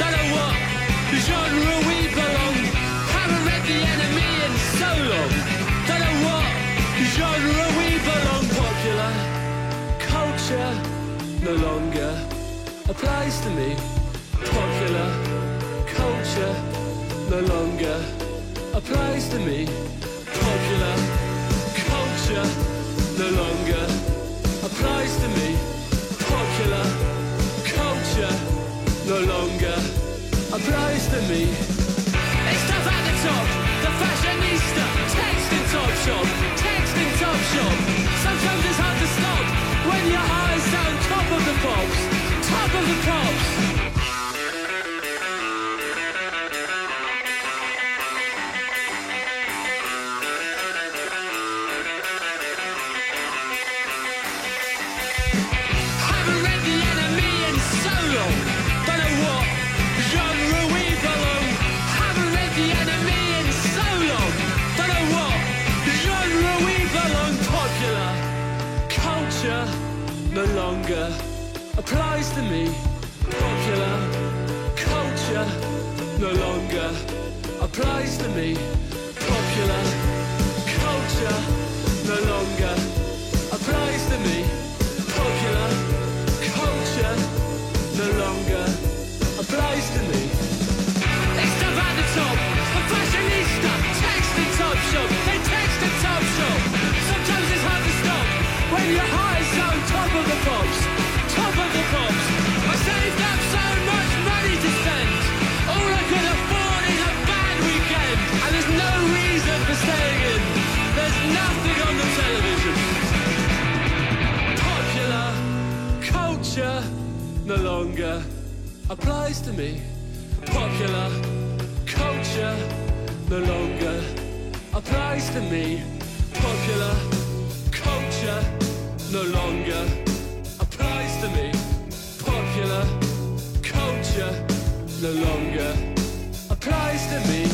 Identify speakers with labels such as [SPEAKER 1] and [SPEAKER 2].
[SPEAKER 1] don't know what genre we belong. Haven't read The Enemy in so long. Don't know what genre we belong. Popular culture no longer applies to me. Popular culture no longer applies to me. Popular culture no longer applies to me. Popular culture no longer applies to me. It's tough at the top, the fashionista, text in Top Shop, text in Top Shop. Sometimes it's hard to stop when your eyes down top of the pops, top of the pops. No longer applies to me. Popular culture no longer applies to me. Popular culture no longer applies to me. Popular culture no longer applies to me. It's stuff at the top, a fashionista, text in Top Shop, they text in Top Shop. Sometimes it's hard to stop when your high's on top of the pops, top of the pops. I saved up so much money to spend. All I could afford is a bad weekend. And there's no reason for staying in. There's nothing on the television. Popular culture no longer applies to me. Popular culture no longer applies to me. Popular culture no longer applies to me. Popular culture no longer applies to me.